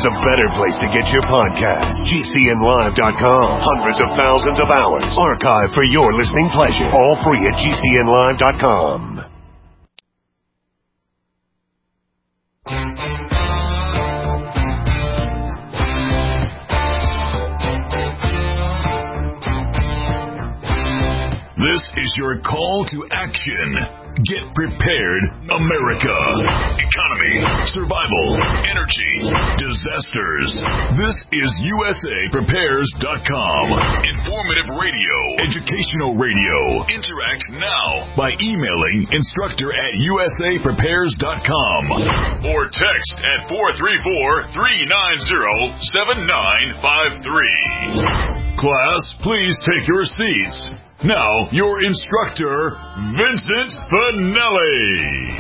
there's a better place to get your podcast. GCNlive.com. Hundreds of thousands of hours archived for your listening pleasure. All free at GCNlive.com. This is your call to action. Get prepared, America. Economy, survival, energy, disasters. This is USAPrepares.com. Informative radio, educational radio. Interact now by emailing instructor@USAPrepares.com or text at 434-390-7953. Class, please take your seats. Now, your instructor, Vincent Finelli.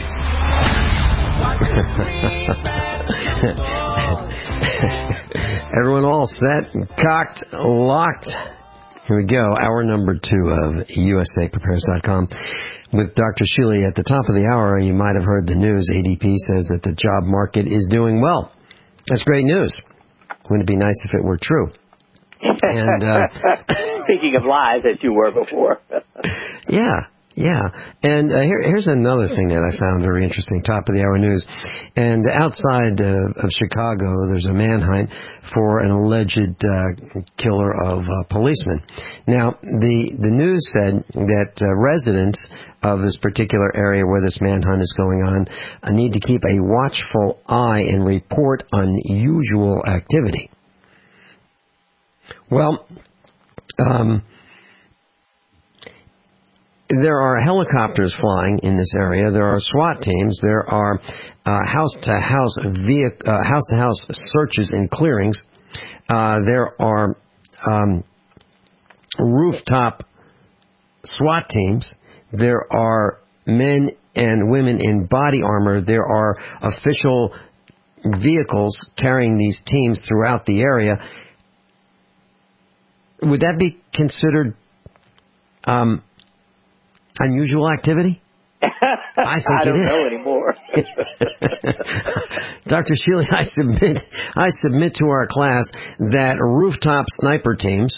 Everyone all set, cocked, locked. Here we go, hour number 2 of USAPrepares.com. With Dr. Shealy at the top of the hour, you might have heard the news. ADP says that the job market is doing well. That's great news. Wouldn't it be nice if it were true? And speaking of lies, as you were before. Yeah. And here's another thing that I found very interesting, top of the hour news. And outside of Chicago, there's a manhunt for an alleged killer of policemen. Now, the news said that residents of this particular area where this manhunt is going on need to keep a watchful eye and report unusual activity. Well, there are helicopters flying in this area. There are SWAT teams. There are house-to-house searches and clearings. There are rooftop SWAT teams. There are men and women in body armor. There are official vehicles carrying these teams throughout the area. Would that be considered unusual activity? I think I don't know anymore. Dr. Shealy, I submit to our class that rooftop sniper teams,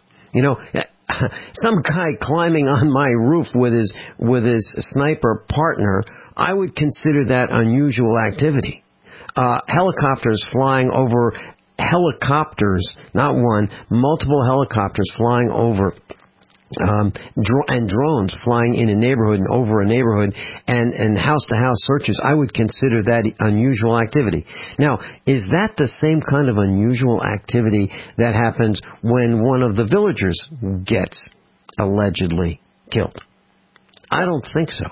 some guy climbing on my roof with his sniper partner, I would consider that unusual activity. Helicopters flying over helicopters, not one, multiple helicopters flying over, and drones flying in a neighborhood and over a neighborhood, and house-to-house searches, I would consider that unusual activity. Now, is that the same kind of unusual activity that happens when one of the villagers gets allegedly killed? I don't think so.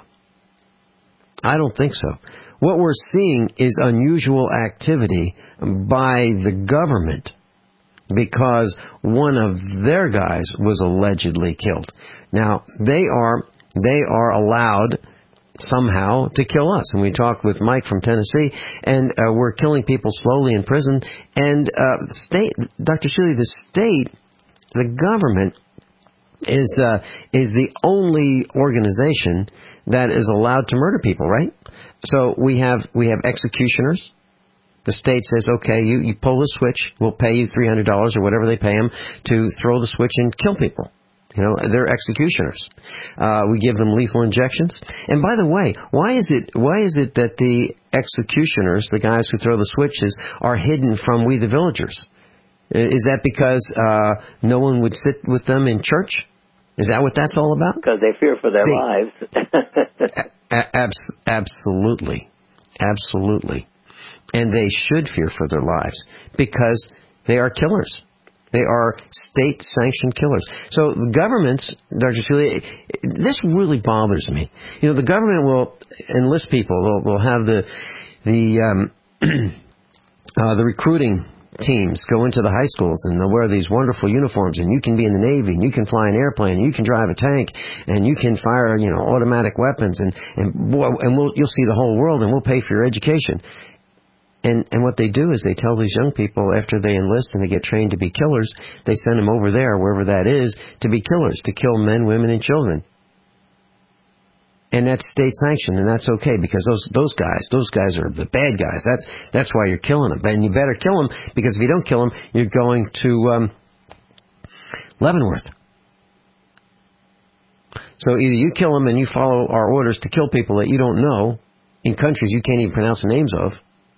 What we're seeing is unusual activity by the government because one of their guys was allegedly killed. Now, they are allowed somehow to kill us. And we talked with Mike from Tennessee, and we're killing people slowly in prison. And Dr. Shealy, the government is the only organization that is allowed to murder people, right? So we have executioners. The state says, okay, you pull the switch, we'll pay you $300 or whatever they pay them to throw the switch and kill people. They're executioners. We give them lethal injections. And by the way, why is it that the executioners, the guys who throw the switches, are hidden from we the villagers? Is that because no one would sit with them in church? Is that what that's all about? Because they fear for their lives. Absolutely. And they should fear for their lives because they are killers. They are state-sanctioned killers. So the governments, Dr. Shealy, this really bothers me. The government will enlist people. They'll have the recruiting teams go into the high schools, and they'll wear these wonderful uniforms, and you can be in the Navy, and you can fly an airplane, and you can drive a tank, and you can fire, automatic weapons, and you'll see the whole world, and we'll pay for your education. And what they do is they tell these young people after they enlist and they get trained to be killers, they send them over there, wherever that is, to be killers, to kill men, women, and children. And that's state sanctioned, and that's okay, because those guys are the bad guys. That's why you're killing them. And you better kill them, because if you don't kill them, you're going to Leavenworth. So either you kill them and you follow our orders to kill people that you don't know in countries you can't even pronounce the names of,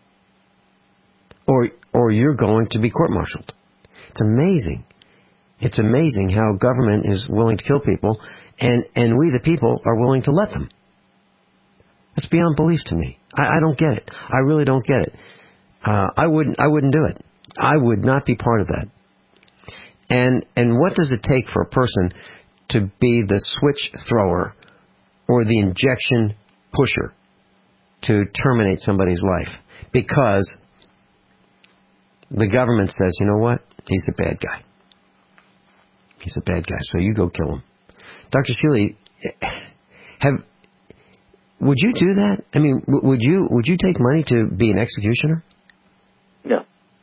or you're going to be court-martialed. It's amazing. It's amazing how government is willing to kill people, and we, the people, are willing to let them. That's beyond belief to me. I don't get it. I really don't get it. I wouldn't do it. I would not be part of that. And what does it take for a person to be the switch thrower or the injection pusher to terminate somebody's life? Because the government says, you know what? He's a bad guy. He's a bad guy, so you go kill him. Dr. Shealy, would you do that? I mean, would you take money to be an executioner? No.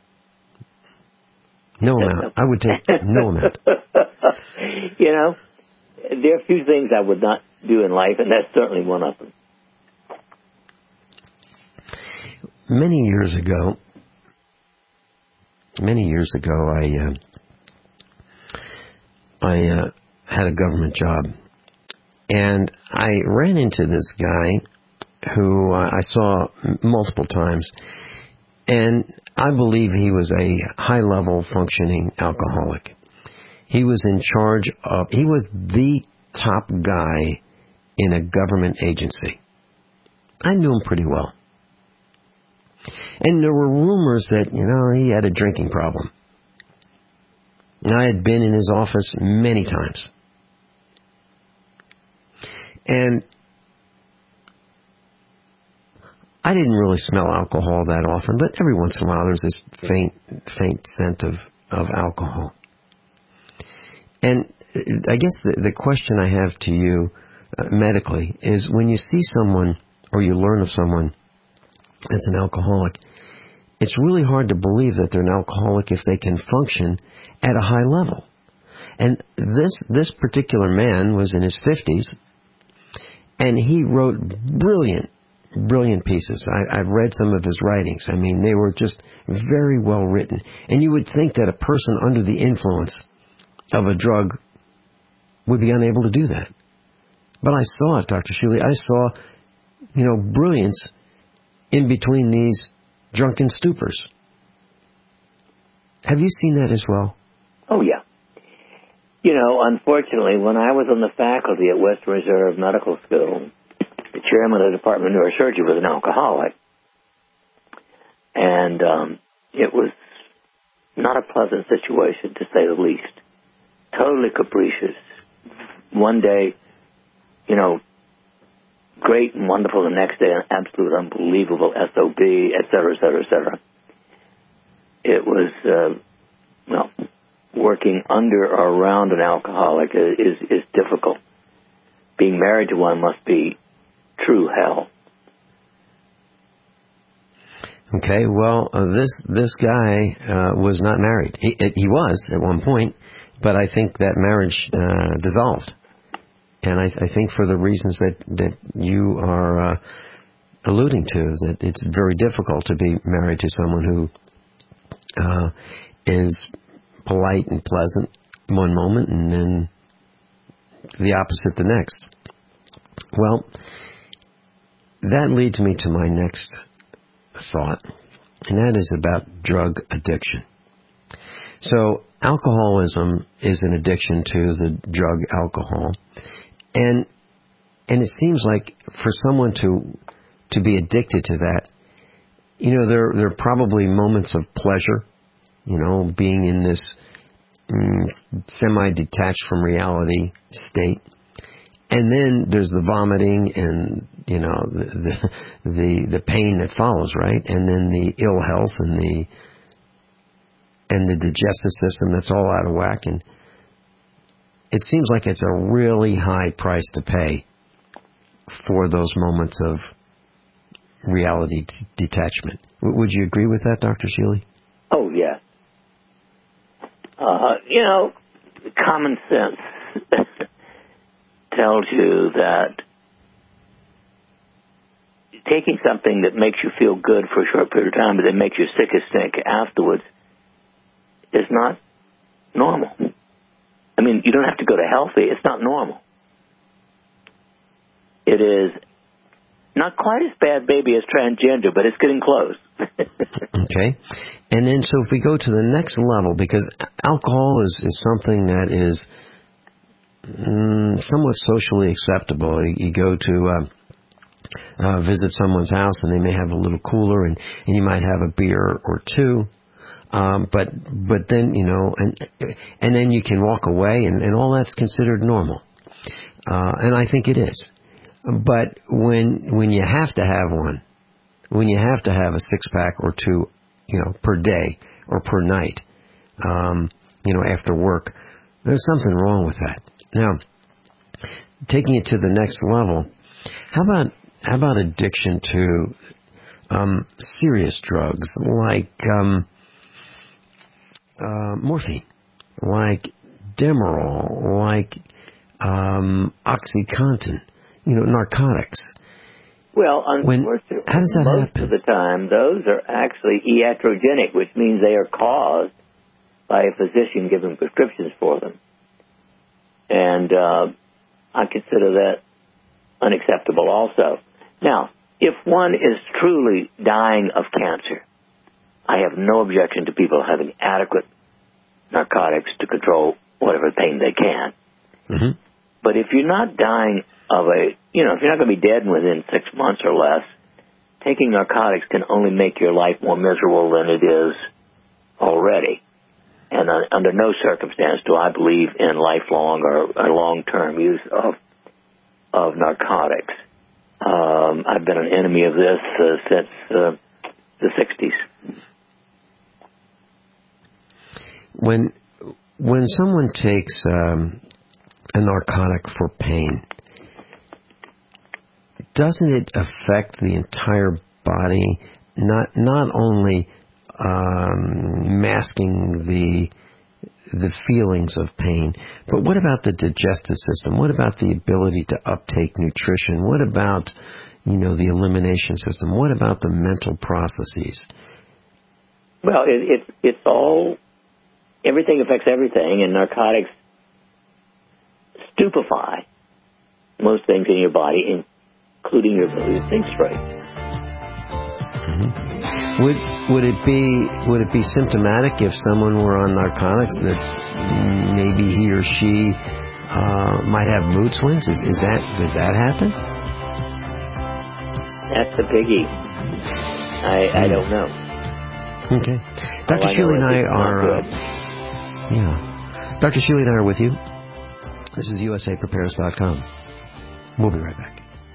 No amount. I would take no amount. You know, there are a few things I would not do in life, and that's certainly one of them. Many years ago, I had a government job, and I ran into this guy who I saw multiple times, and I believe he was a high-level functioning alcoholic. He was in charge of, he was the top guy in a government agency. I knew him pretty well. And there were rumors that, he had a drinking problem. And I had been in his office many times. And I didn't really smell alcohol that often, but every once in a while there's this faint scent of alcohol. And I guess the question I have to you medically is, when you see someone or you learn of someone that's an alcoholic, it's really hard to believe that they're an alcoholic if they can function at a high level. And this particular man was in his 50s, and he wrote brilliant pieces. I've read some of his writings. I mean, they were just very well written. And you would think that a person under the influence of a drug would be unable to do that. But I saw it, Dr. Shealy. I saw, brilliance in between these drunken stupors. Have you seen that as well? Oh, yeah. Unfortunately, when I was on the faculty at Western Reserve Medical School, the chairman of the Department of Neurosurgery was an alcoholic. And it was not a pleasant situation, to say the least. Totally capricious. One day, great and wonderful. The next day, an absolute unbelievable SOB, et cetera, et cetera, et cetera. It was, working under or around an alcoholic is difficult. Being married to one must be true hell. Okay, well, this guy was not married. He was at one point, but I think that marriage dissolved. And I think for the reasons that you are alluding to, that it's very difficult to be married to someone who is polite and pleasant one moment and then the opposite the next. Well, that leads me to my next thought, and that is about drug addiction. So alcoholism is an addiction to the drug alcohol. And it seems like for someone to be addicted to that, there are probably moments of pleasure, being in this semi-detached from reality state. And then there's the vomiting and, the pain that follows, right? And then the ill health and the digestive system that's all out of whack. And it seems like it's a really high price to pay for those moments of reality detachment. Would you agree with that, Dr. Shealy? Oh, yeah. Common sense tells you that taking something that makes you feel good for a short period of time, but then makes you sick as stink afterwards, is not normal. I mean, you don't have to go to healthy. It's not normal. It is not quite as bad, maybe, as transgender, but it's getting close. Okay. And then, so if we go to the next level, because alcohol is something that is somewhat socially acceptable. You go to visit someone's house, and they may have a little cooler, and you might have a beer or two. But then, and then you can walk away, and all that's considered normal. And I think it is. But when you have to have one, when you have to have a 6-pack or two, per day or per night, after work, there's something wrong with that. Now, taking it to the next level, how about addiction to serious drugs like morphine, like Demerol, like OxyContin, narcotics? Well, unfortunately, how does that most happen? of the time, those are actually iatrogenic, which means they are caused by a physician giving prescriptions for them. And I consider that unacceptable also. Now, if one is truly dying of cancer, I have no objection to people having adequate narcotics to control whatever pain they can. Mm-hmm. But if you're not dying of if you're not going to be dead within 6 months or less, taking narcotics can only make your life more miserable than it is already. And under no circumstance do I believe in lifelong or long-term use of narcotics. I've been an enemy of this since the 60s. When someone takes a narcotic for pain, doesn't it affect the entire body? Not only masking the feelings of pain, but what about the digestive system? What about the ability to uptake nutrition? What about the elimination system? What about the mental processes? Well, it's all, everything affects everything, and narcotics stupefy most things in your body, including your ability to think straight. Mm-hmm. Would it be symptomatic if someone were on narcotics that maybe he or she might have mood swings? Does that happen? That's the biggie. I don't know. Okay. Dr. Shealy and I are Dr. Shealy and I are with you. This is USAPrepares.com. We'll be right back.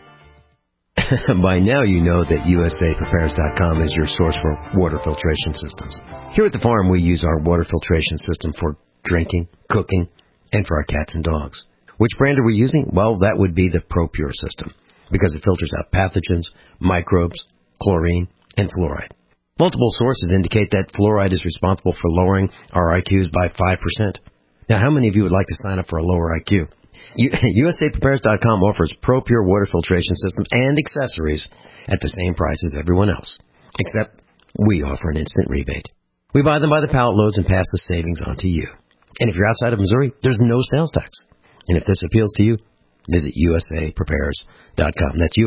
By now you know that USAPrepares.com is your source for water filtration systems. Here at the farm we use our water filtration system for drinking, cooking, and for our cats and dogs. Which brand are we using? Well, that would be the ProPure system, because it filters out pathogens, microbes, chlorine, and fluoride. Multiple sources indicate that fluoride is responsible for lowering our IQs by 5%. Now, how many of you would like to sign up for a lower IQ? USAPrepares.com offers ProPure water filtration systems and accessories at the same price as everyone else, except we offer an instant rebate. We buy them by the pallet loads and pass the savings on to you. And if you're outside of Missouri, there's no sales tax. And if this appeals to you, visit USAPrepares.com. That's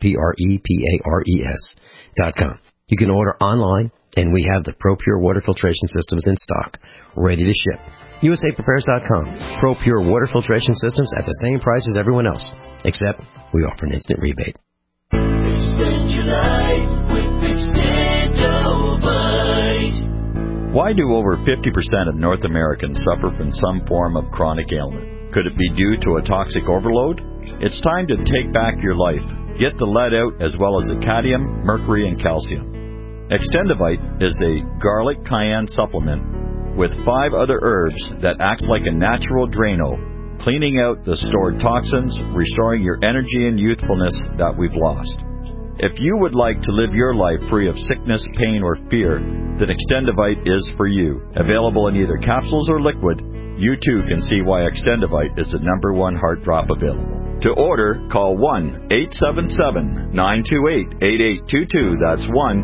USAPrepares.com. You can order online, and we have the ProPure water filtration systems in stock, ready to ship. USAPrepares.com. ProPure water filtration systems at the same price as everyone else, except we offer an instant rebate. Extend your life with Extendovite. Why do over 50% of North Americans suffer from some form of chronic ailment? Could it be due to a toxic overload? It's time to take back your life. Get the lead out as well as the cadmium, mercury, and calcium. Extendovite is a garlic cayenne supplement with 5 other herbs that acts like a natural Drano, cleaning out the stored toxins, restoring your energy and youthfulness that we've lost. If you would like to live your life free of sickness, pain, or fear, then Extendovite is for you. Available in either capsules or liquid, you too can see why Extendovite is the #1 heart drop available. To order, call 1-877-928-8822. That's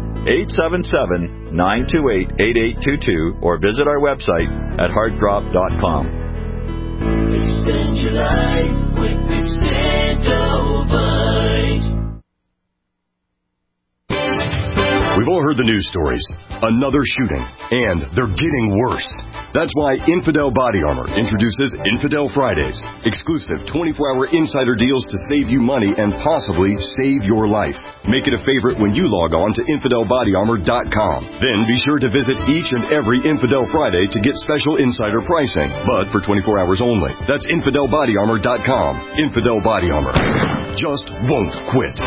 1-877-928-8822. Or visit our website at heartdrop.com. Extend your life with Extendovite. We've all heard the news stories. Another shooting. And they're getting worse. That's why Infidel Body Armor introduces Infidel Fridays. Exclusive 24-hour insider deals to save you money and possibly save your life. Make it a favorite when you log on to InfidelBodyArmor.com. Then be sure to visit each and every Infidel Friday to get special insider pricing. But for 24 hours only. That's InfidelBodyArmor.com. Infidel Body Armor. Just won't quit.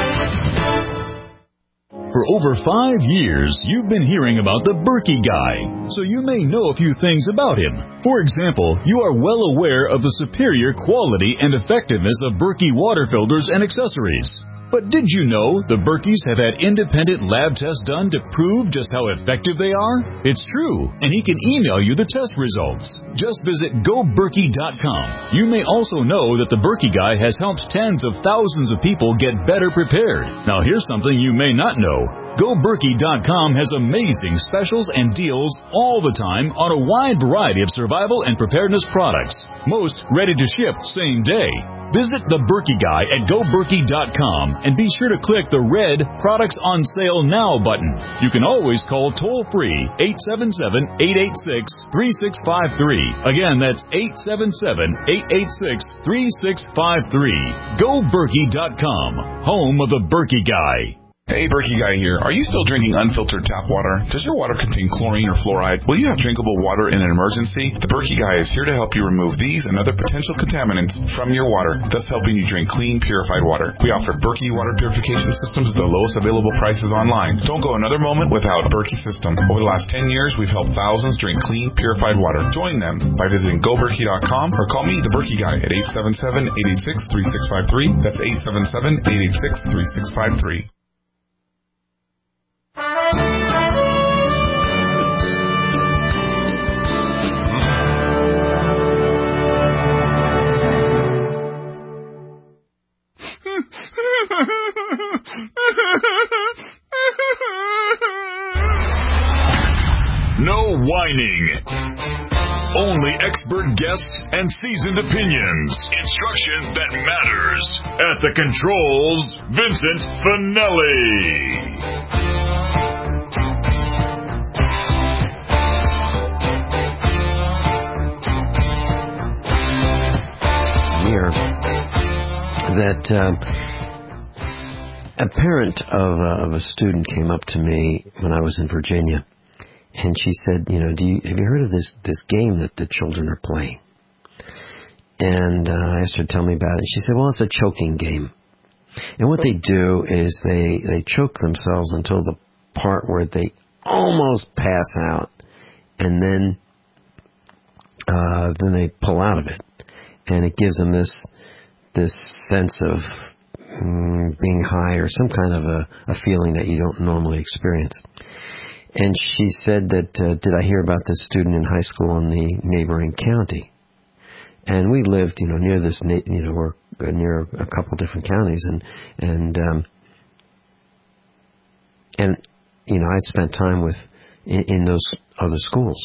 For over 5 years, you've been hearing about the Berkey Guy, so you may know a few things about him. For example, you are well aware of the superior quality and effectiveness of Berkey water filters and accessories. But did you know the Berkeys have had independent lab tests done to prove just how effective they are? It's true, and he can email you the test results. Just visit GoBerkey.com. You may also know that the Berkey Guy has helped tens of thousands of people get better prepared. Now here's something you may not know. GoBerkey.com has amazing specials and deals all the time on a wide variety of survival and preparedness products. Most ready to ship same day. Visit the Berkey Guy at GoBerkey.com and be sure to click the red Products on Sale Now button. You can always call toll-free 877-886-3653. Again, that's 877-886-3653. GoBerkey.com, home of the Berkey Guy. Hey, Berkey Guy here. Are you still drinking unfiltered tap water? Does your water contain chlorine or fluoride? Will you have drinkable water in an emergency? The Berkey Guy is here to help you remove these and other potential contaminants from your water, thus helping you drink clean, purified water. We offer Berkey water purification systems at the lowest available prices online. Don't go another moment without a Berkey system. Over the last 10 years, we've helped thousands drink clean, purified water. Join them by visiting GoBerkey.com or call me, the Berkey Guy, at 877-886-3653. That's 877-886-3653. No whining. Only expert guests and seasoned opinions. Instruction that matters. At the controls, Vincent Finelli. Here, that a parent of a student came up to me when I was in Virginia, and she said, "You know, have you heard of this game that the children are playing?" And I asked her to tell me about it. She said, "Well, it's a choking game, and what they do is they choke themselves until the part where they almost pass out, and then they pull out of it, and it gives them this sense of being high or some kind of a feeling that you don't normally experience." And she said that, did I hear about this student in high school in the neighboring county? And we lived, near this, we're near a couple different counties, and I'd spent time in those other schools.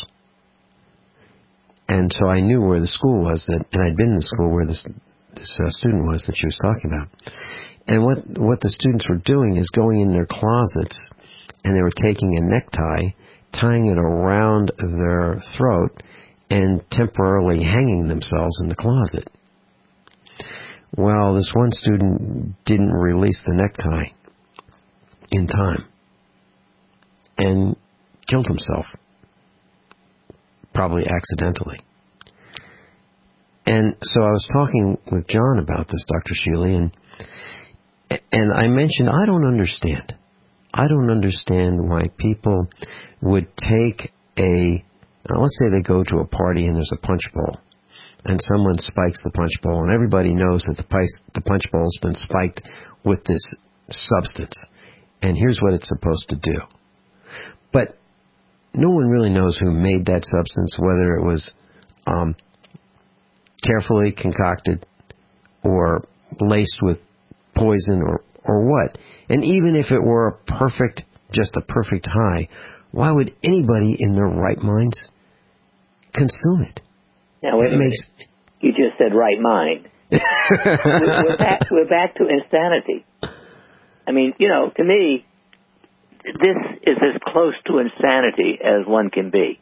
And so I knew where the school was, and I'd been in the school where this student was that she was talking about. And what the students were doing is going in their closets, and they were taking a necktie, tying it around their throat, and temporarily hanging themselves in the closet. Well, this one student didn't release the necktie in time and killed himself, probably accidentally. And so I was talking with John about this, Dr. Shealy, and I mentioned, I don't understand why people would take let's say they go to a party and there's a punch bowl, and someone spikes the punch bowl, and everybody knows that the punch bowl's been spiked with this substance, and here's what it's supposed to do. But no one really knows who made that substance, whether it was carefully concocted or laced with poison or what. And even if it were just a perfect high, why would anybody in their right minds consume it? Now, wait a minute. You just said right mind. we're back to insanity. I mean, to me, this is as close to insanity as one can be.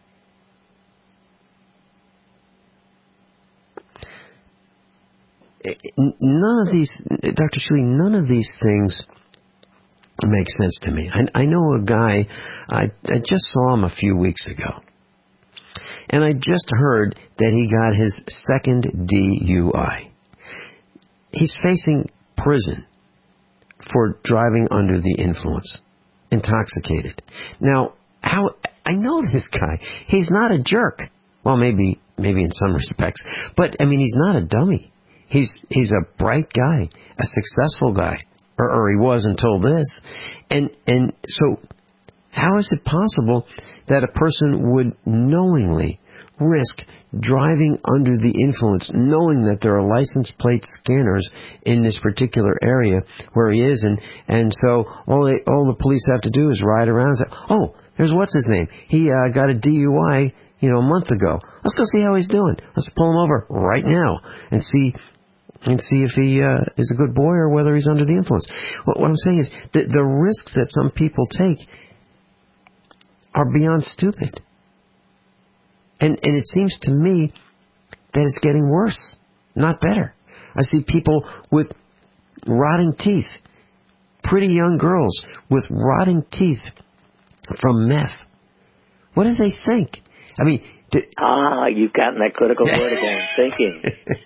None of these, Dr. Shuey, none of these things make sense to me. I know a guy, I just saw him a few weeks ago, and I just heard that he got his second DUI. He's facing prison for driving under the influence, intoxicated. Now, I know this guy. He's not a jerk. Well, maybe in some respects, but I mean, he's not a dummy. He's a bright guy, a successful guy, or he was until this. And so, how is it possible that a person would knowingly risk driving under the influence, knowing that there are license plate scanners in this particular area where he is, and so all the police have to do is ride around and say, oh, there's what's his name? He got a DUI, a month ago. Let's go see how he's doing. Let's pull him over right now and see if he is a good boy or whether he's under the influence. What I'm saying is the risks that some people take are beyond stupid. And it seems to me that it's getting worse, not better. I see people with rotting teeth, pretty young girls with rotting teeth from meth. What do they think? I mean... you've gotten that critical word again, thinking.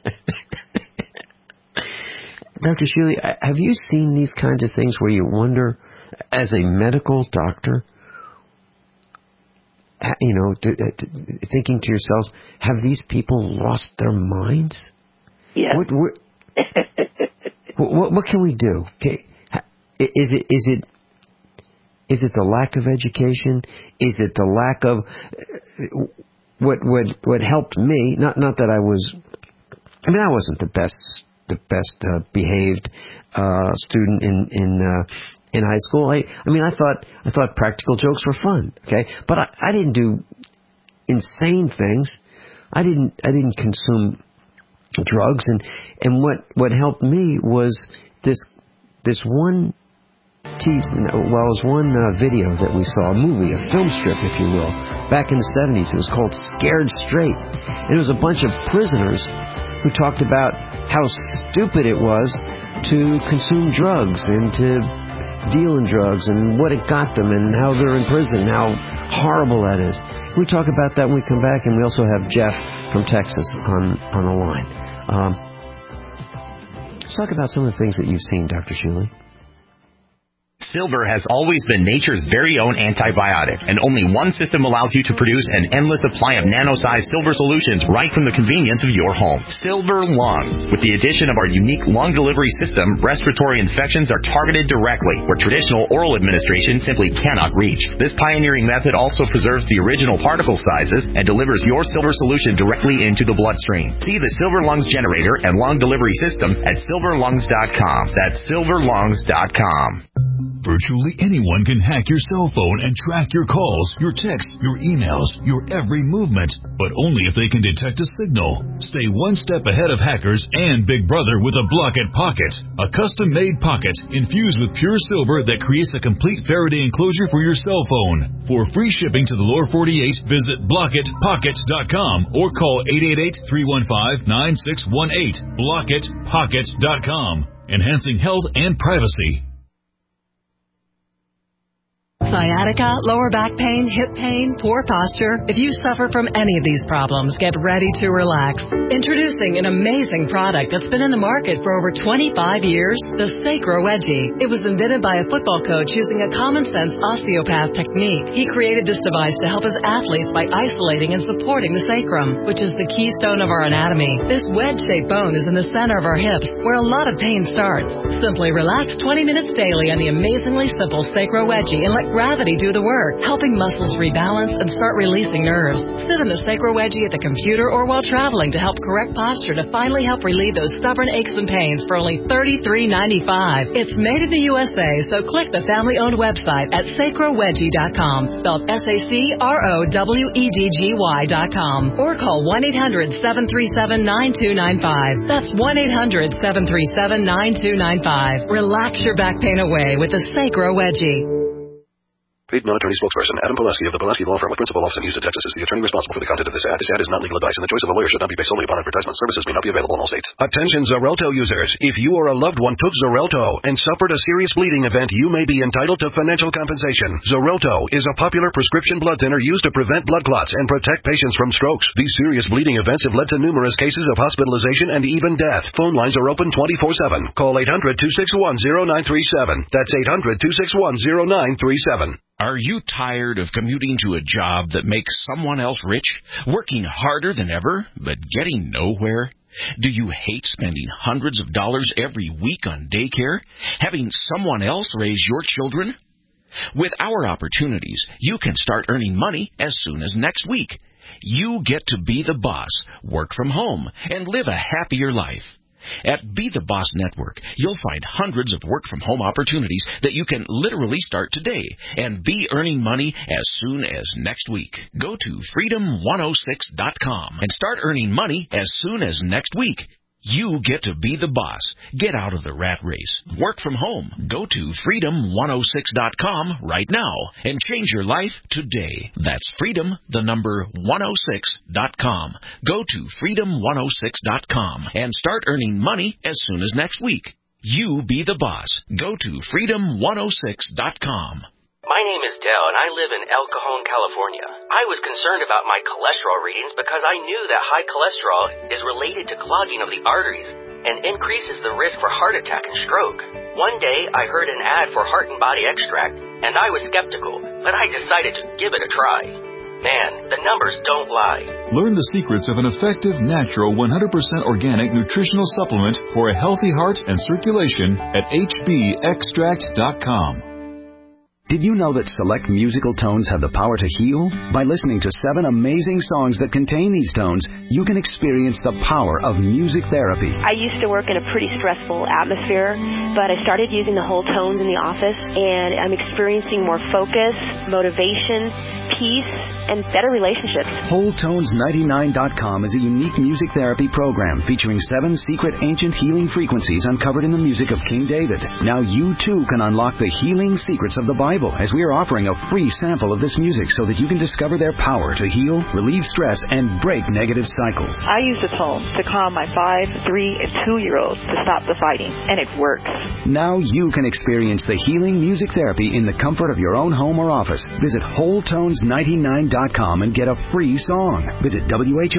Dr. Shuey, have you seen these kinds of things where you wonder, as a medical doctor, thinking to yourselves, have these people lost their minds? Yeah. What can we do? Okay. Is it the lack of education? Is it the lack of what helped me? Not that I wasn't the best behaved student in high school. I thought practical jokes were fun. Okay, but I didn't do insane things. I didn't consume drugs, and what helped me was this one video that we saw, a movie, a film strip, if you will, back in the 70s. It was called Scared Straight. And it was a bunch of prisoners who talked about how stupid it was to consume drugs and to deal in drugs and what it got them and how they're in prison, how horrible that is. We talk about that when we come back, and we also have Jeff from Texas on the line. Let's talk about some of the things that you've seen, Dr. Shuey. Silver has always been nature's very own antibiotic, and only one system allows you to produce an endless supply of nano-sized silver solutions right from the convenience of your home. Silver Lungs. With the addition of our unique lung delivery system, respiratory infections are targeted directly, where traditional oral administration simply cannot reach. This pioneering method also preserves the original particle sizes and delivers your silver solution directly into the bloodstream. See the Silver Lungs generator and lung delivery system at silverlungs.com. That's silverlungs.com. Virtually anyone can hack your cell phone and track your calls, your texts, your emails, your every movement, but only if they can detect a signal. Stay one step ahead of hackers and Big Brother with a Block-It Pocket, a custom-made pocket infused with pure silver that creates a complete Faraday enclosure for your cell phone. For free shipping to the lower 48, visit blockitpocket.com or call 888-315-9618. blockitpocket.com, enhancing health and privacy. Sciatica, lower back pain, hip pain, poor posture. If you suffer from any of these problems, get ready to relax. Introducing an amazing product that's been in the market for over 25 years, the Sacro Wedgie. It was invented by a football coach using a common-sense osteopath technique. He created this device to help his athletes by isolating and supporting the sacrum, which is the keystone of our anatomy. This wedge-shaped bone is in the center of our hips, where a lot of pain starts. Simply relax 20 minutes daily on the amazingly simple Sacro Wedgie and let gravity do the work, helping muscles rebalance and start releasing nerves. Sit in the Sacro Wedgie at the computer or while traveling to help correct posture to finally help relieve those stubborn aches and pains for only $33.95. It's made in the USA, so click the family-owned website at sacrowedgie.com, spelled SACROWEDGY.com, or call 1-800-737-9295. That's 1-800-737-9295. Relax your back pain away with the Sacro Wedgie. Paid non-attorney spokesperson Adam Pileski of the Pileski Law Firm with principal office in Houston, Texas, is the attorney responsible for the content of this ad. This ad is not legal advice, and the choice of a lawyer should not be based solely upon advertisement. Services may not be available in all states. Attention Xarelto users. If you or a loved one took Xarelto and suffered a serious bleeding event, you may be entitled to financial compensation. Xarelto is a popular prescription blood thinner used to prevent blood clots and protect patients from strokes. These serious bleeding events have led to numerous cases of hospitalization and even death. Phone lines are open 24/7. Call 800-261-0937. That's 800-261-0937. Are you tired of commuting to a job that makes someone else rich, working harder than ever, but getting nowhere? Do you hate spending hundreds of dollars every week on daycare, having someone else raise your children? With our opportunities, you can start earning money as soon as next week. You get to be the boss, work from home, and live a happier life. At Be the Boss Network, you'll find hundreds of work-from-home opportunities that you can literally start today and be earning money as soon as next week. Go to freedom106.com and start earning money as soon as next week. You get to be the boss. Get out of the rat race. Work from home. Go to freedom106.com right now and change your life today. That's freedom106.com. Go to freedom106.com and start earning money as soon as next week. You be the boss. Go to freedom106.com. My name is Dale, and I live in El Cajon, California. I was concerned about my cholesterol readings because I knew that high cholesterol is related to clogging of the arteries and increases the risk for heart attack and stroke. One day, I heard an ad for Heart and Body Extract, and I was skeptical, but I decided to give it a try. Man, the numbers don't lie. Learn the secrets of an effective, natural, 100% organic nutritional supplement for a healthy heart and circulation at hbextract.com. Did you know that select musical tones have the power to heal? By listening to 7 amazing songs that contain these tones, you can experience the power of music therapy. I used to work in a pretty stressful atmosphere, but I started using the whole tones in the office, and I'm experiencing more focus, motivation, peace, and better relationships. WholeTones99.com is a unique music therapy program featuring 7 secret ancient healing frequencies uncovered in the music of King David. Now you too can unlock the healing secrets of the Bible, as we are offering a free sample of this music so that you can discover their power to heal, relieve stress, and break negative cycles. I use the tones to calm my 5, 3, and 2-year-olds to stop the fighting, and it works. Now you can experience the healing music therapy in the comfort of your own home or office. Visit WholeTones99.com and get a free song. Visit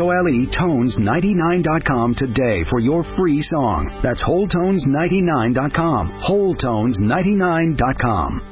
WHOLETones99.com today for your free song. That's WholeTones99.com. WholeTones99.com.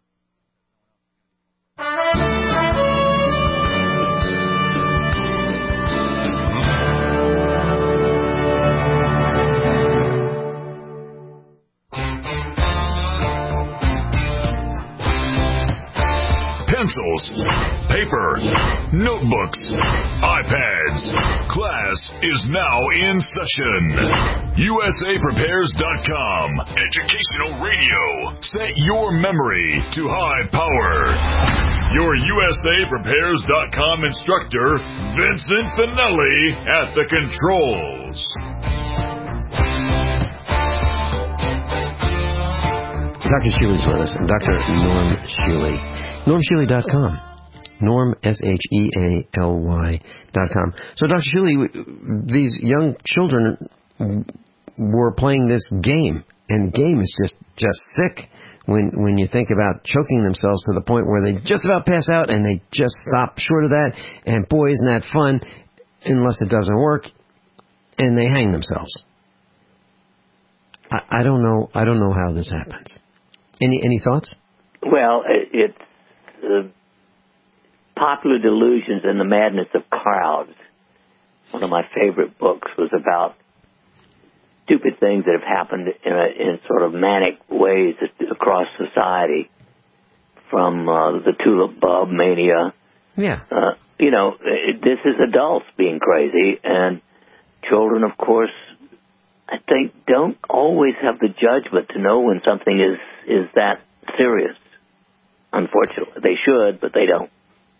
Pencils, paper, notebooks, iPads. Class is now in session. USAPrepares.com. Educational radio. Set your memory to high power. Your USAPrepares.com instructor, Vincent Finelli, at the controls. Dr. Shealy's with us, Dr. Norm Shealy. NormShealy.com. Norm, SHEALY.com. So, Dr. Shealy, these young children were playing this game, and game is just sick when you think about choking themselves to the point where they just about pass out and they just stop short of that, and boy, isn't that fun, unless it doesn't work, and they hang themselves. I don't know how this happens. Any thoughts? Well, it's Popular Delusions and the Madness of Crowds. One of my favorite books was about stupid things that have happened in sort of manic ways across society from the tulip bulb mania. Yeah. This is adults being crazy, and children, of course, I think, don't always have the judgment to know when something is that serious. Unfortunately, they should, but they don't.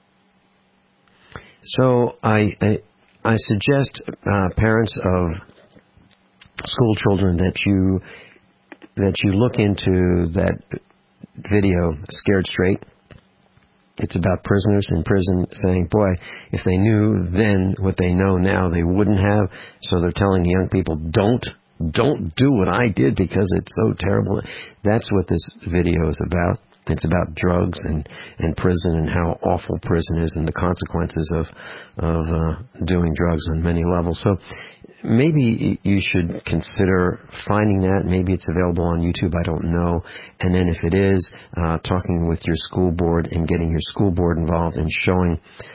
So I suggest parents of school children that you look into that video, Scared Straight. It's about prisoners in prison saying, boy, if they knew then what they know now, they wouldn't have. So they're telling young people, don't do what I did because it's so terrible. That's what this video is about. It's about drugs and prison and how awful prison is and the consequences of doing drugs on many levels. So maybe you should consider finding that. Maybe it's available on YouTube. I don't know. And then if it is, talking with your school board and getting your school board involved and showing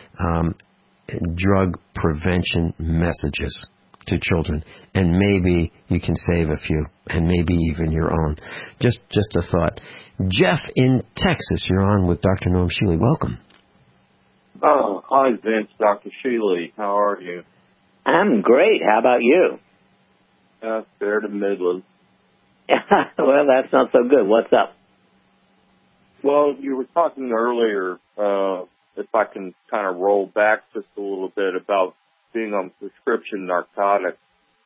drug prevention messages to children. And maybe you can save a few, and maybe even your own. Just a thought. Jeff in Texas, you're on with Dr. Norm Shealy. Welcome. Oh, hi, Vince, Dr. Shealy. How are you? I'm great. How about you? Fair to middling. Well, that's not so good. What's up? Well, you were talking earlier, if I can kind of roll back just a little bit about being on prescription narcotics.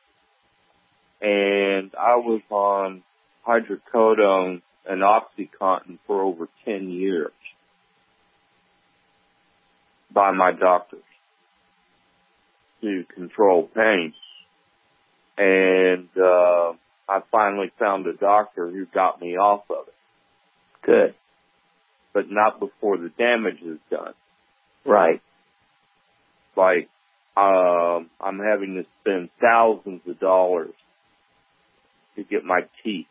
And I was on hydrocodone and OxyContin for over 10 years by my doctors to control pain. And I finally found a doctor who got me off of it. Good. But not before the damage is done. Right. Like, I'm having to spend thousands of dollars to get my teeth.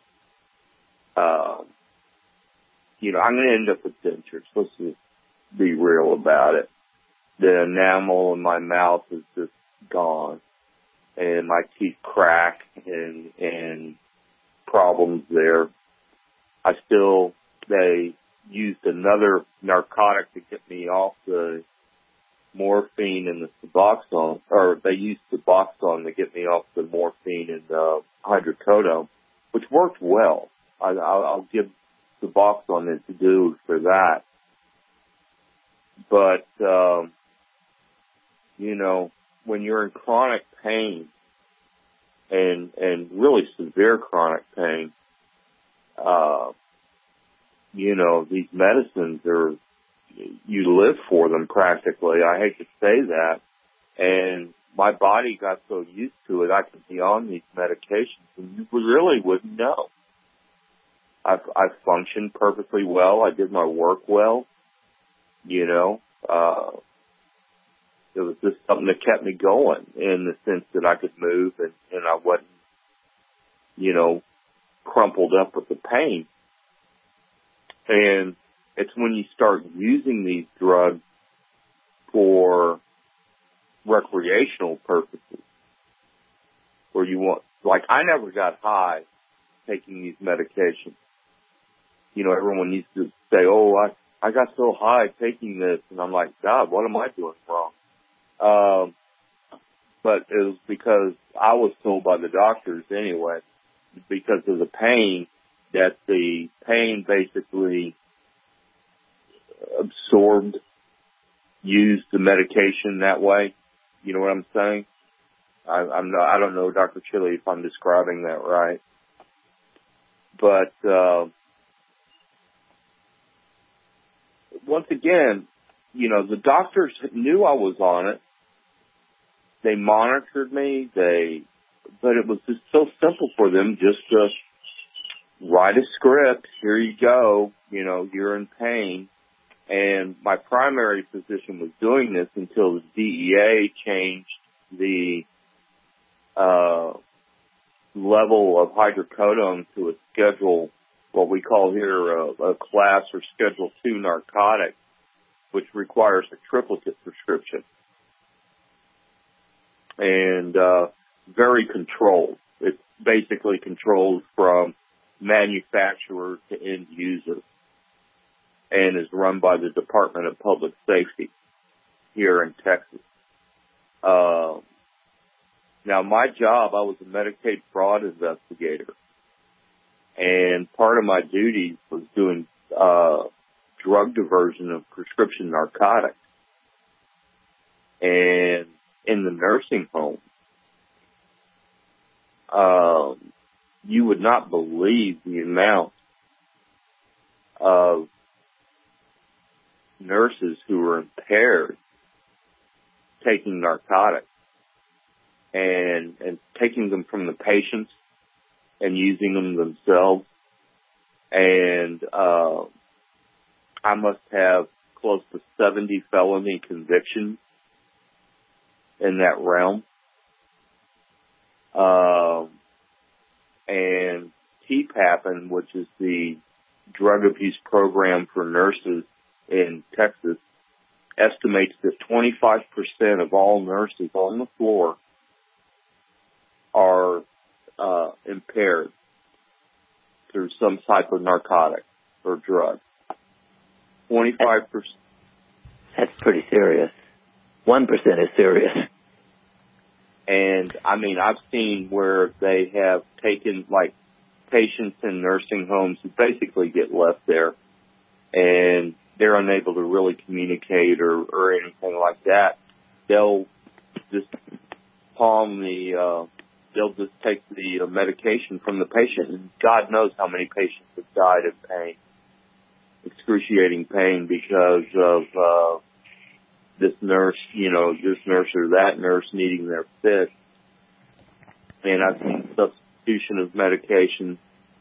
I'm going to end up with dentures. Let's just be real about it. The enamel in my mouth is just gone. And my teeth crack and problems there. They used another narcotic to get me off the morphine and the Suboxone, or they used Suboxone to get me off the morphine and the hydrocodone, which worked well. I'll give Suboxone its due for that. But, when you're in chronic pain and really severe chronic pain, these medicines you live for them practically. I hate to say that. And my body got so used to it, I could be on these medications and you really wouldn't know. I functioned perfectly well. I did my work well. It was just something that kept me going in the sense that I could move and I wasn't, crumpled up with the pain. And it's when you start using these drugs for recreational purposes where you want, like, I never got high taking these medications. Everyone used to say, oh, I got so high taking this. And I'm like, God, what am I doing wrong? But it was because I was told by the doctors anyway, because of the pain, that the pain basically used the medication that way. You know what I'm saying? I don't know, Dr. Chile, if I'm describing that right. But, once again, the doctors knew I was on it. They monitored me. But it was just so simple for them just to write a script. Here you go. You're in pain. And my primary physician was doing this until the DEA changed the level of hydrocodone to a schedule, what we call here a class or Schedule 2 narcotic, which requires a triplicate prescription. And very controlled. It's basically controlled from manufacturer to end user. and is run by the Department of Public Safety here in Texas. Now, my job, I was a Medicaid fraud investigator, and part of my duties was doing drug diversion of prescription narcotics. And in the nursing home, you would not believe the amount of nurses who were impaired taking narcotics and taking them from the patients and using them themselves. And I must have close to 70 felony convictions in that realm. And TPAPN, which is the drug abuse program for nurses in Texas, estimates that 25% of all nurses on the floor are impaired through some type of narcotic or drug. 25%. That's pretty serious. 1% is serious. And, I mean, I've seen where they have taken, like, patients in nursing homes who basically get left there, and they're unable to really communicate or anything like that. They'll just they'll just take the medication from the patient, and God knows how many patients have died of pain, excruciating pain, because of this nurse or that nurse needing their fix. And I've seen substitution of medication,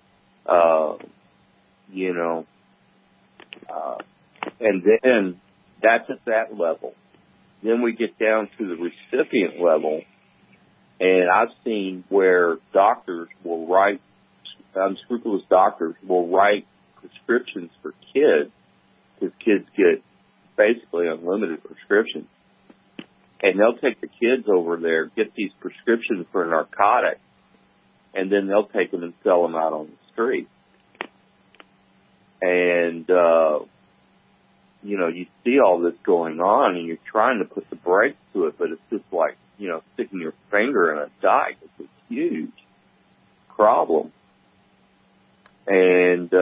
and then that's at that level. Then we get down to the recipient level, and I've seen where unscrupulous doctors will write prescriptions for kids, because kids get basically unlimited prescriptions. And they'll take the kids over there, get these prescriptions for narcotics, and then they'll take them and sell them out on the street. And, you see all this going on, and you're trying to put the brakes to it, but it's just like, sticking your finger in a dike. It's a huge problem. And,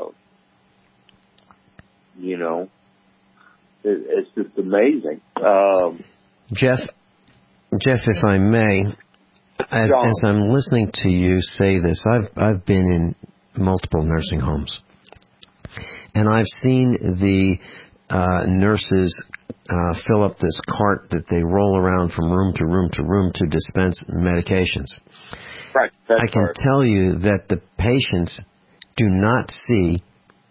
it's just amazing. Jeff, if I may, as I'm listening to you say this, I've been in multiple nursing homes, and I've seen the nurses fill up this cart that they roll around from room to room to room to dispense medications. Right. I can tell you that the patients do not see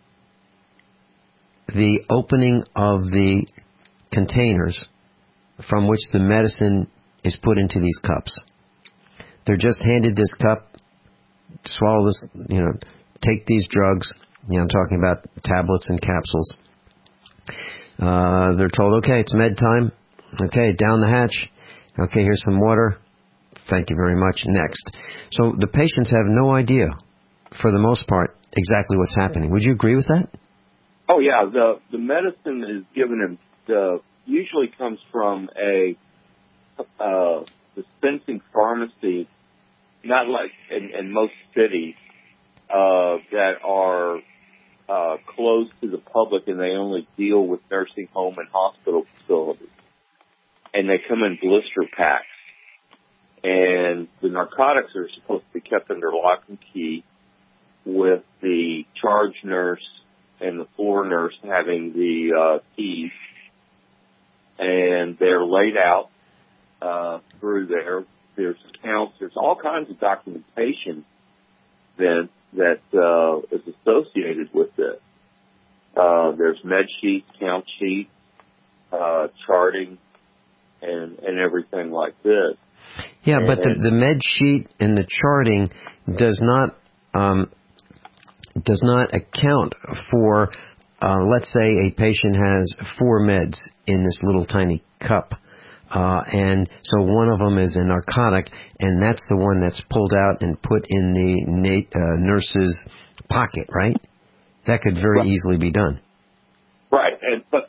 the opening of the containers from which the medicine is put into these cups. They're just handed this cup, swallow this, take these drugs. I'm talking about tablets and capsules. They're told, okay, it's med time. Okay, down the hatch. Okay, here's some water. Thank you very much. Next. So the patients have no idea, for the most part, exactly what's happening. Would you agree with that? Oh, yeah. The medicine is given usually comes from a dispensing pharmacy, not like in most cities that are closed to the public, and they only deal with nursing home and hospital facilities. And they come in blister packs. And the narcotics are supposed to be kept under lock and key, with the charge nurse and the floor nurse having the keys. And they're laid out through there. There's accounts. There's all kinds of documentation then that is associated with this. There's med sheets, count sheets, charting, and everything like this. Yeah, but the med sheet and the charting does not account for, let's say a patient has 4 meds in this little tiny cup. And so one of them is a narcotic, and that's the one that's pulled out and put in the nurse's pocket, right? That could very easily be done.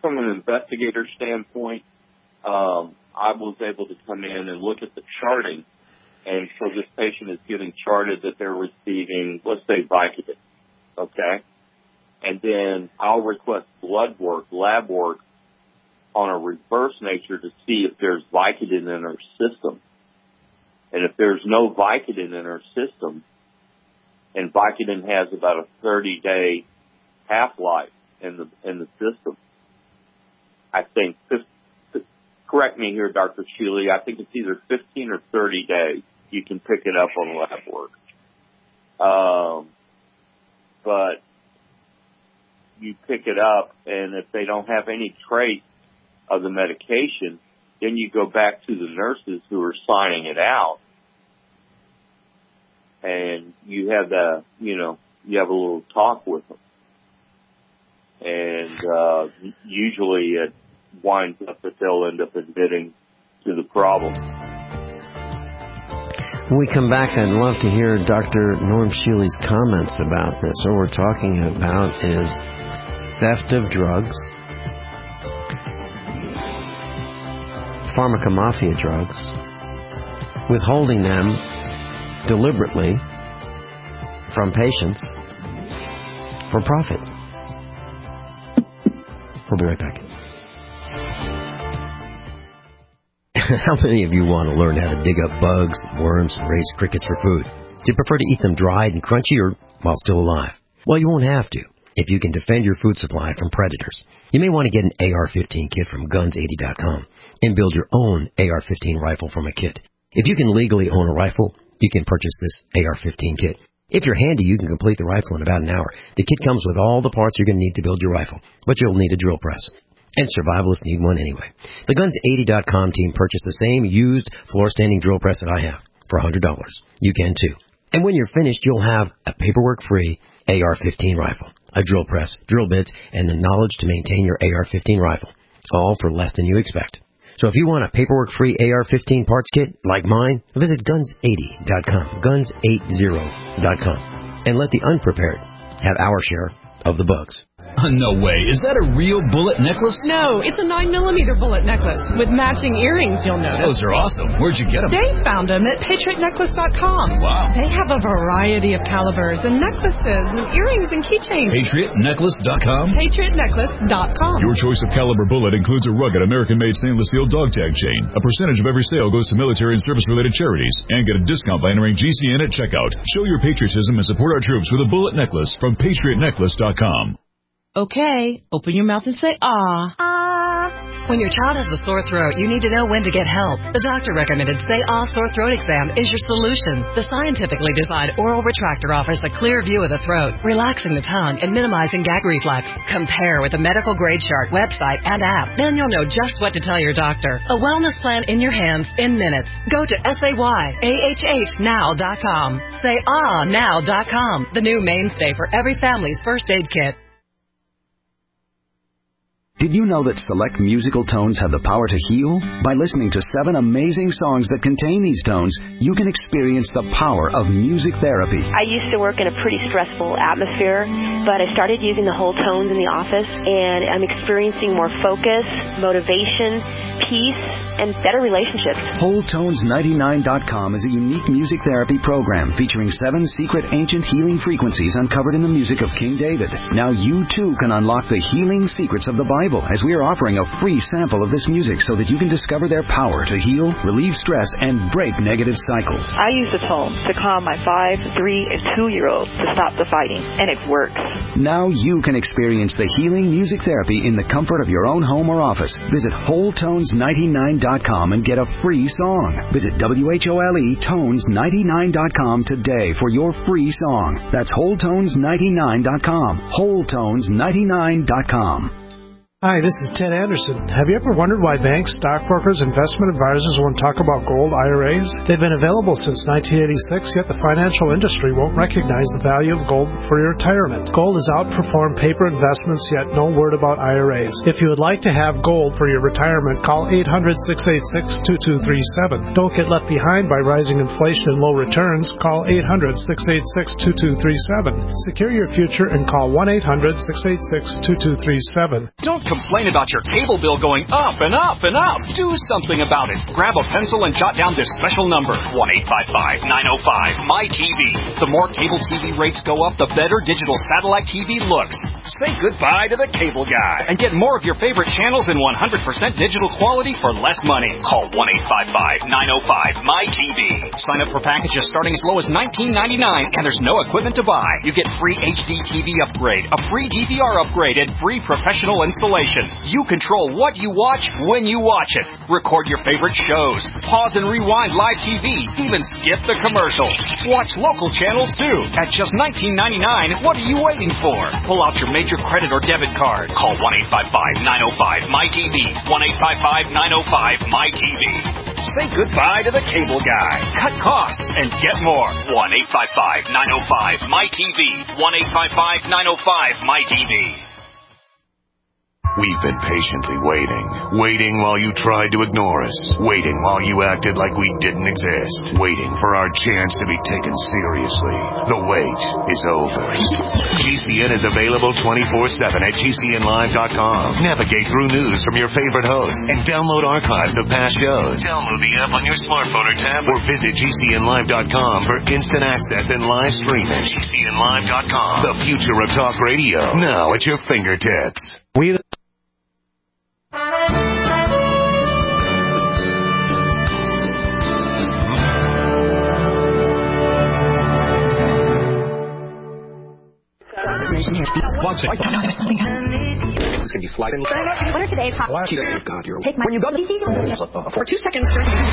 from an investigator standpoint, I was able to come in and look at the charting. And so this patient is getting charted that they're receiving, let's say, Vicodin, okay? And then I'll request blood work, lab work, on a reverse nature to see if there's Vicodin in her system. And if there's no Vicodin in her system, and Vicodin has about a 30-day half-life in the system, I think, correct me here, Dr. Shealy, I think it's either 15 or 30 days you can pick it up on lab work. But you pick it up, and if they don't have any trace of the medication, then you go back to the nurses who are signing it out, and you have you have a little talk with them. And usually it winds up that they'll end up admitting to the problem. When we come back, I'd love to hear Dr. Norm Shealy's comments about this. What we're talking about is theft of drugs, pharmacomafia drugs, withholding them deliberately from patients for profit. We'll be right back. How many of you want to learn how to dig up bugs, worms, and raise crickets for food? Do you prefer to eat them dried and crunchy or while still alive? Well, you won't have to if you can defend your food supply from predators. You may want to get an AR-15 kit from Guns80.com and build your own AR-15 rifle from a kit. If you can legally own a rifle, you can purchase this AR-15 kit. If you're handy, you can complete the rifle in about an hour. The kit comes with all the parts you're going to need to build your rifle, but you'll need a drill press. And survivalists need one anyway. The Guns80.com team purchased the same used floor-standing drill press that I have for $100. You can too. And when you're finished, you'll have a paperwork-free AR-15 rifle, a drill press, drill bits, and the knowledge to maintain your AR-15 rifle, all for less than you expect. So if you want a paperwork-free AR-15 parts kit like mine, visit Guns80.com, Guns80.com, and let the unprepared have our share of the bugs. No way. Is that a real bullet necklace? No, it's a 9mm bullet necklace with matching earrings, you'll notice. Those are awesome. Where'd you get them? Dave found them at PatriotNecklace.com. Wow. They have a variety of calibers and necklaces and earrings and keychains. PatriotNecklace.com? PatriotNecklace.com. Your choice of caliber bullet includes a rugged American-made stainless steel dog tag chain. A percentage of every sale goes to military and service-related charities. And get a discount by entering GCN at checkout. Show your patriotism and support our troops with a bullet necklace from PatriotNecklace.com. Okay, open your mouth and say, ah. Ah. When your child has a sore throat, you need to know when to get help. The doctor recommended Say Ah Sore Throat Exam is your solution. The scientifically designed oral retractor offers a clear view of the throat, relaxing the tongue and minimizing gag reflex. Compare with the medical grade chart, website, and app. Then you'll know just what to tell your doctor. A wellness plan in your hands in minutes. Go to SayAHHNow.com. SayAhNow.com, the new mainstay for every family's first aid kit. Did you know that select musical tones have the power to heal? By listening to 7 amazing songs that contain these tones, you can experience the power of music therapy. I used to work in a pretty stressful atmosphere, but I started using the whole tones in the office, and I'm experiencing more focus, motivation, peace, and better relationships. WholeTones99.com is a unique music therapy program featuring 7 secret ancient healing frequencies uncovered in the music of King David. Now you too can unlock the healing secrets of the Bible, as we are offering a free sample of this music so that you can discover their power to heal, relieve stress, and break negative cycles. I use the tone to calm my 5, 3, and 2-year-olds to stop the fighting, and it works. Now you can experience the healing music therapy in the comfort of your own home or office. Visit WholeTones99.com and get a free song. Visit WHOLETones99.com today for your free song. That's WholeTones99.com. WholeTones99.com. Hi, this is Ted Anderson. Have you ever wondered why banks, stockbrokers, investment advisors won't talk about gold IRAs? They've been available since 1986, yet the financial industry won't recognize the value of gold for your retirement. Gold has outperformed paper investments, yet no word about IRAs. If you would like to have gold for your retirement, call 800-686-2237. Don't get left behind by rising inflation and low returns. Call 800-686-2237. Secure your future and call 1-800-686-2237. Don't complain about your cable bill going up and up and up. Do something about it. Grab a pencil and jot down this special number, 1-855-905-MY-TV. The more cable TV rates go up, the better digital satellite TV looks. Say goodbye to the cable guy and get more of your favorite channels in 100% digital quality for less money. Call 1-855-905-MY-TV. Sign up for packages starting as low as $19.99, and there's no equipment to buy. You get free HD TV upgrade, a free DVR upgrade, and free professional installation. You control what you watch when you watch it. Record your favorite shows. Pause and rewind live TV. Even skip the commercials. Watch local channels too. At just $19.99, what are you waiting for? Pull out your major credit or debit card. Call 1-855-905-MY-TV. 1-855-905-MY-TV. Say goodbye to the cable guy. Cut costs and get more. 1-855-905-MY-TV. 1-855-905-MY-TV. We've been patiently waiting while you tried to ignore us, waiting while you acted like we didn't exist, waiting for our chance to be taken seriously. The wait is over. GCN is available 24/7 at GCNlive.com. Navigate through news from your favorite hosts and download archives of past shows. Download the app on your smartphone or tablet or visit GCNlive.com for instant access and live streaming. GCNlive.com, the future of talk radio, now at your fingertips. It's going to be sliding. What are today's hot? God, you're... Take my... When you go to the... For 2 seconds...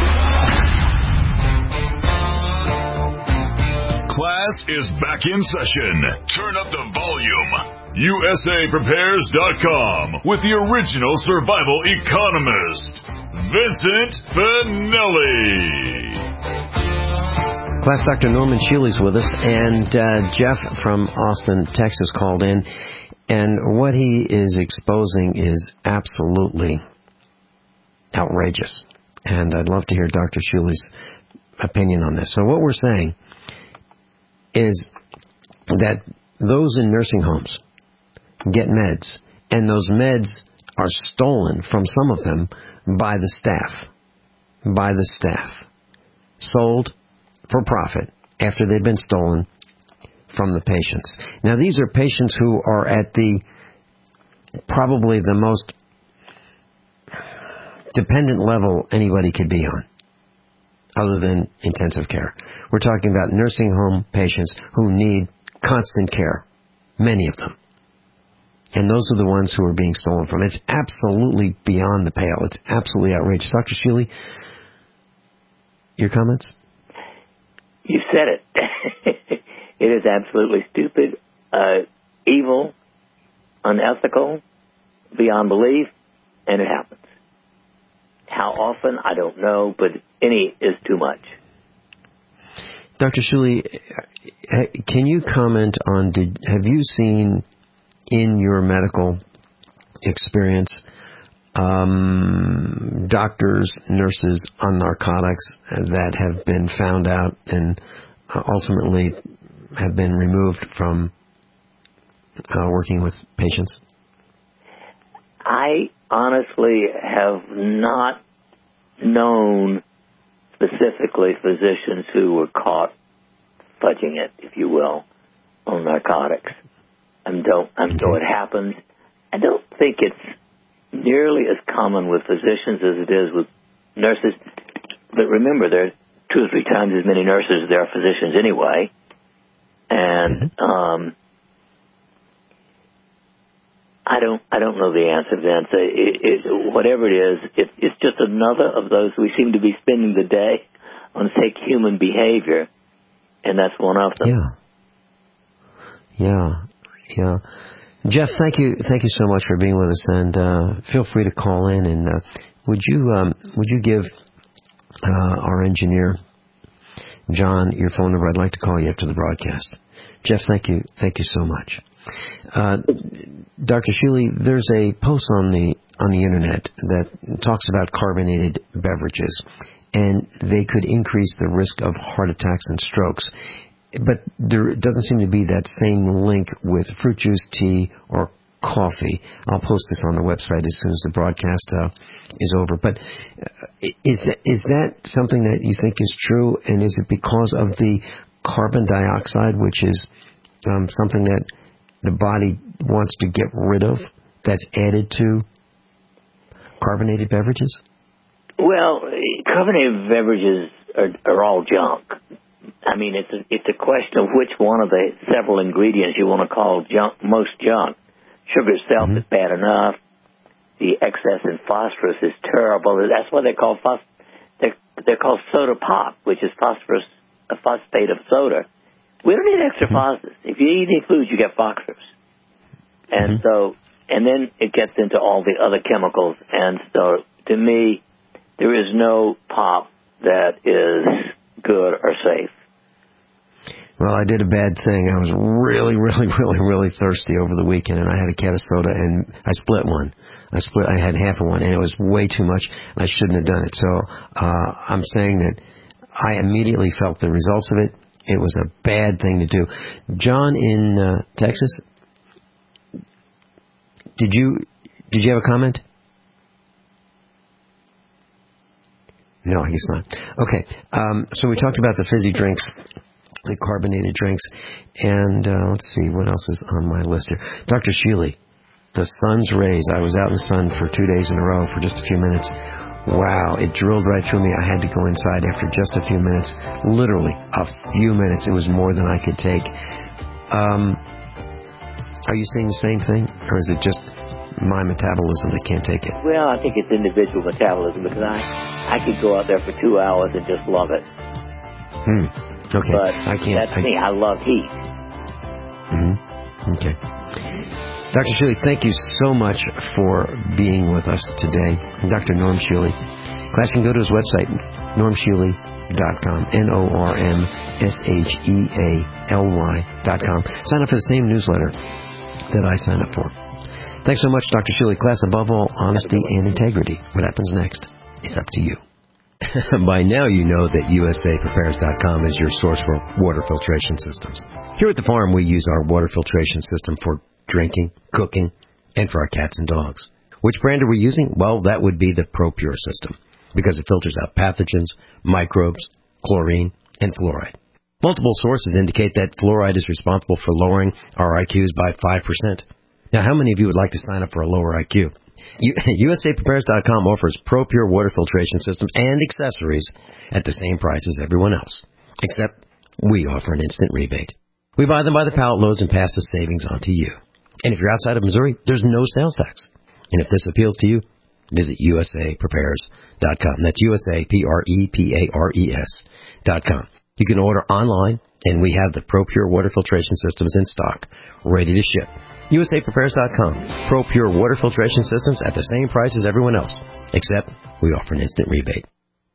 Class is back in session. Turn up the volume. USAPrepares.com with the original survival economist, Vincent Finelli. Class Dr. Norman Shealy's with us, and Jeff from Austin, Texas called in, and what he is exposing is absolutely outrageous. And I'd love to hear Dr. Shealy's opinion on this. So what we're saying is that those in nursing homes get meds, and those meds are stolen from some of them by the staff. Sold for profit after they've been stolen from the patients. Now, these are patients who are at probably the most dependent level anybody could be on, other than intensive care. We're talking about nursing home patients who need constant care, many of them. And those are the ones who are being stolen from. It's absolutely beyond the pale. It's absolutely outrageous. Dr. Shealy, your comments? You said it. It is absolutely stupid, evil, unethical, beyond belief, and it happens. How often, I don't know, but any is too much. Dr. Shealy, can you comment on, have you seen in your medical experience doctors, nurses on narcotics that have been found out and ultimately have been removed from working with patients? I honestly have not known specifically physicians who were caught fudging it, if you will, on narcotics. Though it happens, I don't think it's nearly as common with physicians as it is with nurses. But remember, there are 2 or 3 times as many nurses as there are physicians anyway. And I don't know the answer, Vince. Whatever it is, it's just another of those. We seem to be spending the day on fake human behavior, and that's one of them. Yeah. Jeff, thank you so much for being with us, and feel free to call in. And would you give our engineer John your phone number? I'd like to call you after the broadcast. Jeff, thank you so much. Dr. Shealy, there's a post on the internet that talks about carbonated beverages, and they could increase the risk of heart attacks and strokes. But there doesn't seem to be that same link with fruit juice, tea, or coffee. I'll post this on the website as soon as the broadcast is over. But is that something that you think is true? And is it because of the carbon dioxide, which is something that the body wants to get rid of, that's added to carbonated beverages? Well, carbonated beverages are all junk. I mean, it's a question of which one of the several ingredients you want to call junk, most junk. Sugar itself is bad enough. The excess in phosphorus is terrible. That's why they're called soda pop, which is phosphorus, a phosphate of soda. We don't need extra phosphorus. If you eat any foods, you get phosphorus. And so, and then it gets into all the other chemicals. And so, to me, there is no pop that is good or safe. Well, I did a bad thing. I was really thirsty over the weekend, and I had a can of soda, and I split one. I had half of one, and it was way too much, and I shouldn't have done it. So I'm saying that I immediately felt the results of it. It was a bad thing to do. John in Texas, did you have a comment? No, I guess not. Okay, so we talked about the fizzy drinks, the carbonated drinks, and let's see, what else is on my list here? Dr. Sheely, the sun's rays. I was out in the sun for 2 days in a row for just a few minutes. Wow, it drilled right through me. I had to go inside after just a few minutes. Literally, a few minutes. It was more than I could take. Are you seeing the same thing, or is it just my metabolism that can't take it? Well, I think it's individual metabolism, because I could go out there for 2 hours and just love it. Okay, but I can't. That's me. I love heat. Okay. Dr. Sheely, thank you so much for being with us today. Dr. Norm Sheely. Class can go to his website, normsheely.com, NORMSHEALY.com. Sign up for the same newsletter that I sign up for. Thanks so much, Dr. Sheely. Class, above all, honesty and integrity. What happens next is up to you. By now you know that USAPrepares.com is your source for water filtration systems. Here at the farm, we use our water filtration system for drinking, cooking, and for our cats and dogs. Which brand are we using? Well, that would be the ProPure system, because it filters out pathogens, microbes, chlorine, and fluoride. Multiple sources indicate that fluoride is responsible for lowering our IQs by 5%. Now, how many of you would like to sign up for a lower IQ? USAPrepares.com offers ProPure water filtration systems and accessories at the same price as everyone else, except we offer an instant rebate. We buy them by the pallet loads and pass the savings on to you. And if you're outside of Missouri, there's no sales tax. And if this appeals to you, visit USAPrepares.com. That's USAPrepares.com. You can order online, and we have the ProPure water filtration systems in stock, ready to ship. USAPrepares.com. ProPure water filtration systems at the same price as everyone else, except we offer an instant rebate.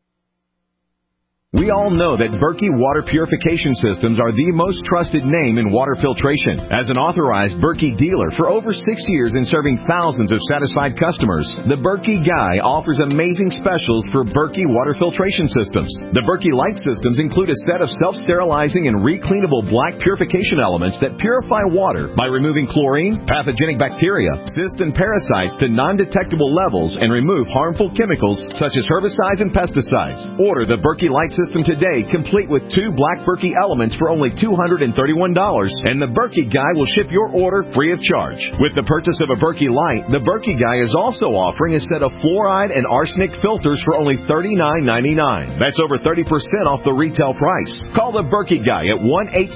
We all know that Berkey Water Purification Systems are the most trusted name in water filtration. As an authorized Berkey dealer for over 6 years and serving thousands of satisfied customers, the Berkey Guy offers amazing specials for Berkey Water Filtration Systems. The Berkey Light Systems include a set of self-sterilizing and recleanable black purification elements that purify water by removing chlorine, pathogenic bacteria, cysts, and parasites to non-detectable levels and remove harmful chemicals such as herbicides and pesticides. Order the Berkey Light System today, complete with 2 black Berkey elements for only $231, and the Berkey Guy will ship your order free of charge. With the purchase of a Berkey Light, the Berkey Guy is also offering a set of fluoride and arsenic filters for only $39.99. That's over 30% off the retail price. Call the Berkey Guy at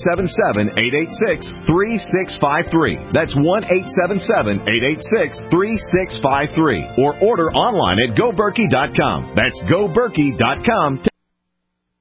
1-877-886-3653. That's 1-877-886-3653. Or order online at GoBerkey.com. That's GoBerkey.com.